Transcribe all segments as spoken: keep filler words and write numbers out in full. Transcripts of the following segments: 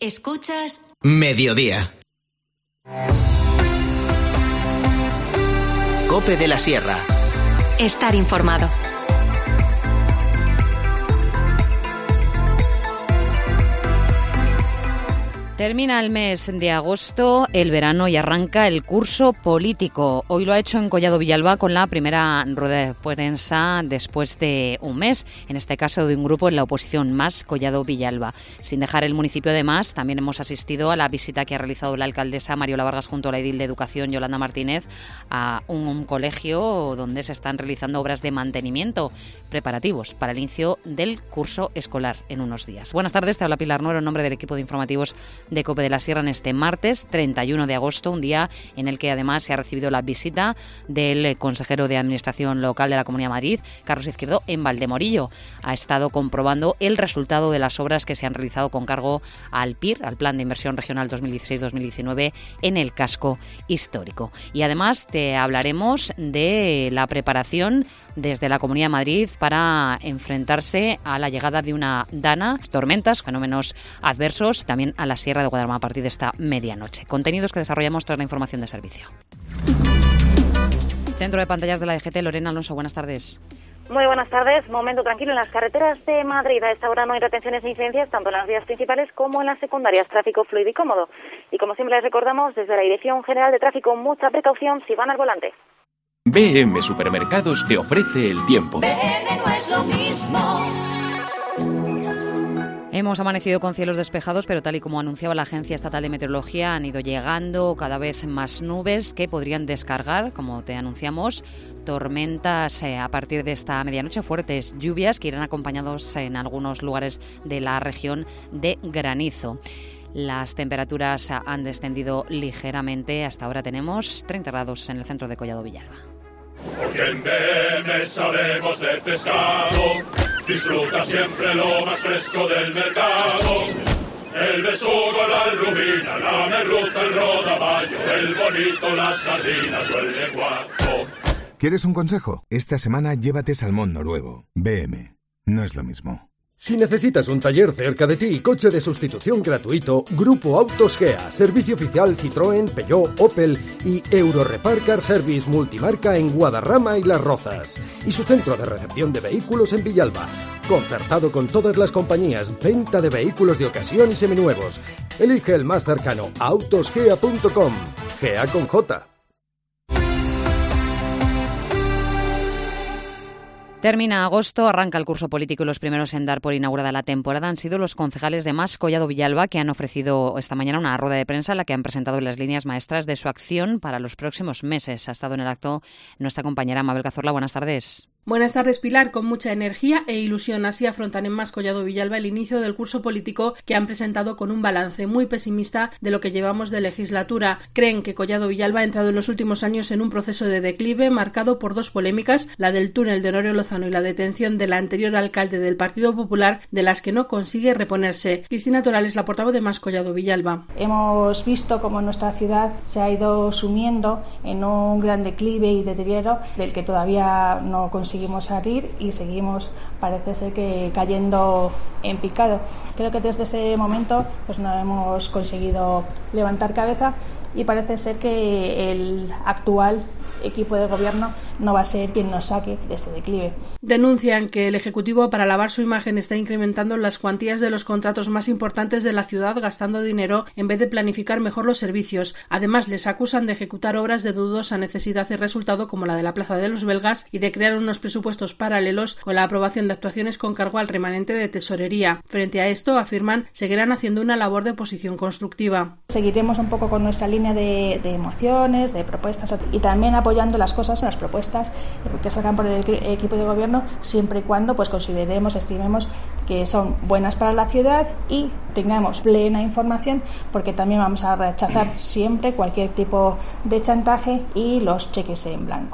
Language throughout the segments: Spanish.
Escuchas Mediodía. COPE de la Sierra. Estar informado. Termina el mes de agosto, el verano, y arranca el curso político. Hoy lo ha hecho en Collado Villalba con la primera rueda de prensa después de un mes, en este caso de un grupo en la oposición, Más Collado Villalba. Sin dejar el municipio de Más, también hemos asistido a la visita que ha realizado la alcaldesa Mariola Vargas junto a la edil de Educación Yolanda Martínez a un, un colegio donde se están realizando obras de mantenimiento preparativos para el inicio del curso escolar en unos días. Buenas tardes, te habla Pilar Nuero en nombre del equipo de informativos de COPE de la Sierra en este martes treinta y uno de agosto, un día en el que además se ha recibido la visita del consejero de Administración Local de la Comunidad de Madrid, Carlos Izquierdo, en Valdemorillo. Ha estado comprobando el resultado de las obras que se han realizado con cargo al P I R, al Plan de Inversión Regional dos mil dieciséis dos mil diecinueve, en el casco histórico. Y además te hablaremos de la preparación desde la Comunidad de Madrid para enfrentarse a la llegada de una dana, tormentas, fenómenos adversos, también a la Sierra de Guadarrama a partir de esta medianoche. Contenidos que desarrollamos tras la información de servicio. Centro de pantallas de la D G T, Lorena Alonso, buenas tardes. Muy buenas tardes. Momento tranquilo en las carreteras de Madrid. A esta hora no hay retenciones ni incidencias, tanto en las vías principales como en las secundarias. Tráfico fluido y cómodo. Y como siempre les recordamos, desde la Dirección General de Tráfico, mucha precaución si van al volante. B M Supermercados te ofrece el tiempo. B M no es lo mismo. Hemos amanecido con cielos despejados, pero tal y como anunciaba la Agencia Estatal de Meteorología, han ido llegando cada vez más nubes que podrían descargar, como te anunciamos, tormentas eh, a partir de esta medianoche, fuertes lluvias que irán acompañados en algunos lugares de la región de granizo. Las temperaturas han descendido ligeramente. Hasta ahora tenemos treinta grados en el centro de Collado Villalba. Porque en B M sabemos de pescado, disfruta siempre lo más fresco del mercado. El besugo, la lubina, la merluza, el rodaballo, el bonito, las sardinas o el lenguado. ¿Quieres un consejo? Esta semana llévate salmón noruego. B M, no es lo mismo. Si necesitas un taller cerca de ti, coche de sustitución gratuito, Grupo Autos G E A, servicio oficial Citroën, Peugeot, Opel y Eurorepar Car Service multimarca en Guadarrama y Las Rozas. Y su centro de recepción de vehículos en Villalba, concertado con todas las compañías, venta de vehículos de ocasión y seminuevos. Elige el más cercano, autosgea punto com, G E A con J. Termina agosto, arranca el curso político y los primeros en dar por inaugurada la temporada han sido los concejales de Más Collado Villalba, que han ofrecido esta mañana una rueda de prensa en la que han presentado las líneas maestras de su acción para los próximos meses. Ha estado en el acto nuestra compañera Mabel Cazorla. Buenas tardes. Buenas tardes, Pilar. Con mucha energía e ilusión así afrontan en Más Collado Villalba el inicio del curso político, que han presentado con un balance muy pesimista de lo que llevamos de legislatura. Creen que Collado Villalba ha entrado en los últimos años en un proceso de declive marcado por dos polémicas, la del túnel de Honorio Lozano y la detención del anterior alcalde del Partido Popular, de las que no consigue reponerse. Cristina Toral es la portavoz de Más Collado Villalba. Hemos visto cómo nuestra ciudad se ha ido sumiendo en un gran declive y deterioro del que todavía no conseguimos Seguimos salir y seguimos, parece ser que cayendo en picado. Creo que desde ese momento pues no hemos conseguido levantar cabeza y parece ser que el actual equipo de gobierno no va a ser quien nos saque de ese declive. Denuncian que el Ejecutivo, para lavar su imagen, está incrementando las cuantías de los contratos más importantes de la ciudad, gastando dinero en vez de planificar mejor los servicios. Además, les acusan de ejecutar obras de dudosa necesidad y resultado, como la de la Plaza de los Belgas, y de crear unos presupuestos paralelos con la aprobación de actuaciones con cargo al remanente de tesorería. Frente a esto, afirman, seguirán haciendo una labor de oposición constructiva. Seguiremos un poco con nuestra línea de, de emociones, de propuestas y también apoyando las cosas, las propuestas que salgan por el equipo de gobierno, siempre y cuando pues consideremos, estimemos que son buenas para la ciudad y tengamos plena información, porque también vamos a rechazar siempre cualquier tipo de chantaje y los cheques en blanco.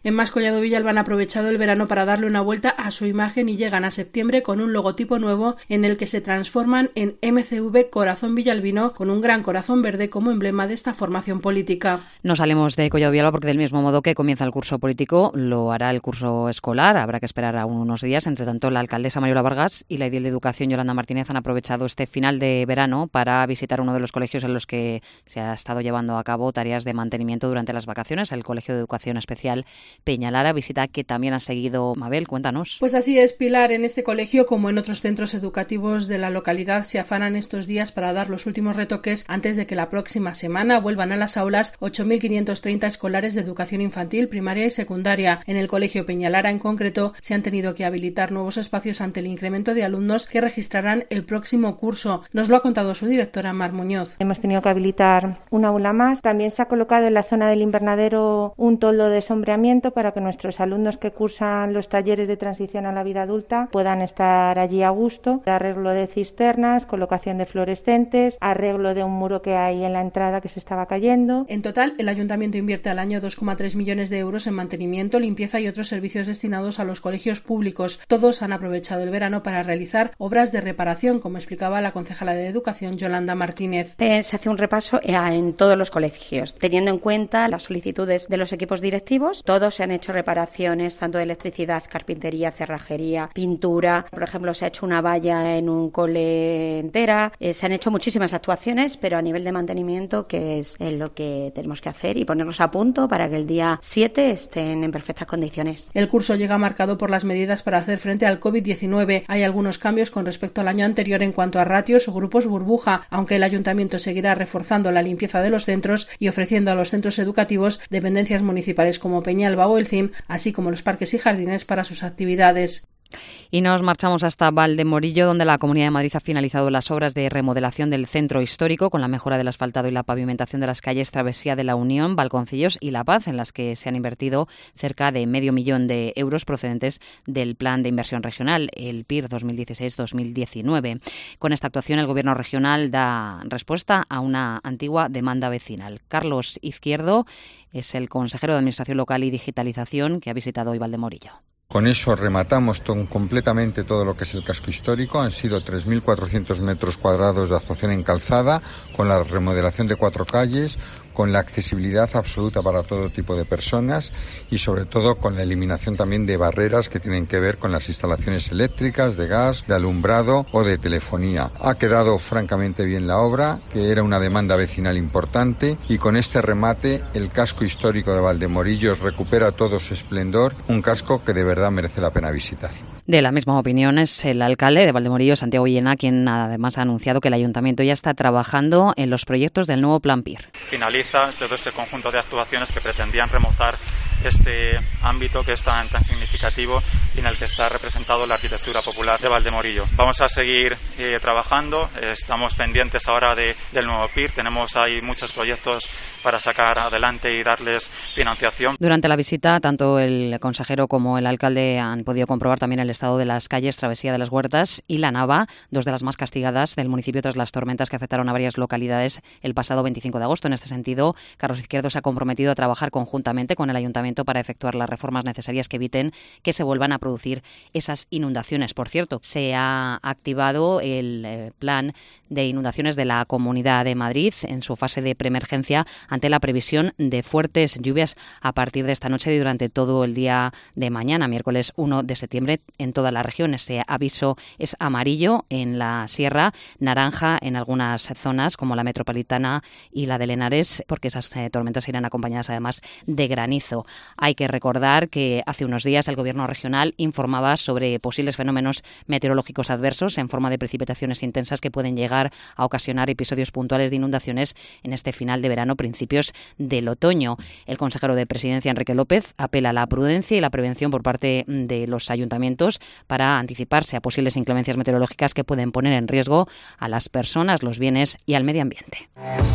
En Más Collado Villalba han aprovechado el verano para darle una vuelta a su imagen y llegan a septiembre con un logotipo nuevo en el que se transforman en M C V Corazón Villalbino, con un gran corazón verde como emblema de esta formación política. No salimos de Collado Villalba porque del mismo modo que comienza el curso político, lo hará el curso escolar. Habrá que esperar aún unos días. Entre tanto, la alcaldesa Mariola Vargas y la edil de Educación Yolanda Martínez han aprovechado este final de verano para visitar uno de los colegios en los que se ha estado llevando a cabo tareas de mantenimiento durante las vacaciones, el Colegio de Educación Especial Peñalara, visita que también ha seguido Mabel. Cuéntanos. Pues así es, Pilar. En este colegio, como en otros centros educativos de la localidad, se afanan estos días para dar los últimos retoques antes de que la próxima semana vuelvan a las aulas ocho mil quinientos treinta escolares de educación infantil, primaria y secundaria. En el Colegio Peñalara, en concreto, se han tenido que habilitar nuevos espacios ante el incremento de alumnos que registrarán el próximo curso. Nos lo ha contado su directora, Mar Muñoz. Hemos tenido que habilitar una aula más. También se ha colocado en la zona del invernadero un toldo de sombreamiento para que nuestros alumnos que cursan los talleres de transición a la vida adulta puedan estar allí a gusto. Arreglo de cisternas, colocación de fluorescentes, arreglo de un muro que hay en la entrada que se estaba cayendo. En total, el ayuntamiento invierte al año dos coma tres millones de euros en mantenimiento, limpieza y otros servicios destinados a los colegios públicos. Todos han aprovechado el verano para realizar obras de reparación, como explicaba la concejala de Educación, Yolanda Martínez. Se hace un repaso en todos los colegios, teniendo en cuenta las solicitudes de los equipos directivos. Todos se han hecho reparaciones, tanto de electricidad, carpintería, cerrajería, pintura. Por ejemplo, se ha hecho una valla en un cole entera. Eh, se han hecho muchísimas actuaciones, pero a nivel de mantenimiento, que es eh, lo que tenemos que hacer y ponernos a punto para que el día siete estén en perfectas condiciones. El curso llega marcado por las medidas para hacer frente al COVID diecinueve. Hay algunos cambios con respecto al año anterior en cuanto a ratios o grupos burbuja, aunque el ayuntamiento seguirá reforzando la limpieza de los centros y ofreciendo a los centros educativos dependencias municipales como Peñalba o el C I M, así como los parques y jardines para sus actividades. Y nos marchamos hasta Valdemorillo, donde la Comunidad de Madrid ha finalizado las obras de remodelación del centro histórico con la mejora del asfaltado y la pavimentación de las calles Travesía de la Unión, Balconcillos y La Paz, en las que se han invertido cerca de medio millón de euros procedentes del Plan de Inversión Regional, el P I R dos mil dieciséis dos mil diecinueve. Con esta actuación, el Gobierno regional da respuesta a una antigua demanda vecinal. Carlos Izquierdo es el consejero de Administración Local y Digitalización que ha visitado hoy Valdemorillo. Con eso rematamos todo, completamente todo lo que es el casco histórico. Han sido tres mil cuatrocientos metros cuadrados de actuación en calzada, con la remodelación de cuatro calles, con la accesibilidad absoluta para todo tipo de personas y sobre todo con la eliminación también de barreras que tienen que ver con las instalaciones eléctricas, de gas, de alumbrado o de telefonía. Ha quedado francamente bien la obra, que era una demanda vecinal importante, y con este remate el casco histórico de Valdemorillos recupera todo su esplendor, un casco que de verdad merece la pena visitar. De la misma opinión es el alcalde de Valdemorillo, Santiago Villena, quien además ha anunciado que el ayuntamiento ya está trabajando en los proyectos del nuevo Plan P I R. Finaliza todo este conjunto de actuaciones que pretendían remozar este ámbito que es tan, tan significativo y en el que está representado la arquitectura popular de Valdemorillo. Vamos a seguir eh, trabajando, eh, estamos pendientes ahora de, del nuevo P I R, tenemos ahí muchos proyectos para sacar adelante y darles financiación. Durante la visita, tanto el consejero como el alcalde han podido comprobar también el estado de las calles Travesía de las Huertas y La Nava, dos de las más castigadas del municipio tras las tormentas que afectaron a varias localidades el pasado veinticinco de agosto. En este sentido, Carlos Izquierdo se ha comprometido a trabajar conjuntamente con el ayuntamiento para efectuar las reformas necesarias que eviten que se vuelvan a producir esas inundaciones. Por cierto, se ha activado el eh, plan de inundaciones de la Comunidad de Madrid en su fase de preemergencia ante la previsión de fuertes lluvias a partir de esta noche y durante todo el día de mañana, miércoles uno de septiembre, en toda la región. Ese aviso es amarillo en la sierra, naranja en algunas zonas como la metropolitana y la de Lenares, porque esas eh, tormentas irán acompañadas además de granizo. Hay que recordar que hace unos días el Gobierno regional informaba sobre posibles fenómenos meteorológicos adversos en forma de precipitaciones intensas que pueden llegar a ocasionar episodios puntuales de inundaciones en este final de verano, principios del otoño. El consejero de Presidencia, Enrique López, apela a la prudencia y la prevención por parte de los ayuntamientos para anticiparse a posibles inclemencias meteorológicas que pueden poner en riesgo a las personas, los bienes y al medio ambiente.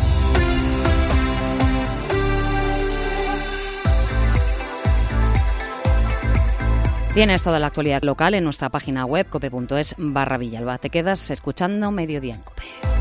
Tienes toda la actualidad local en nuestra página web cope punto es barra Villalba. Te quedas escuchando Mediodía en Cope.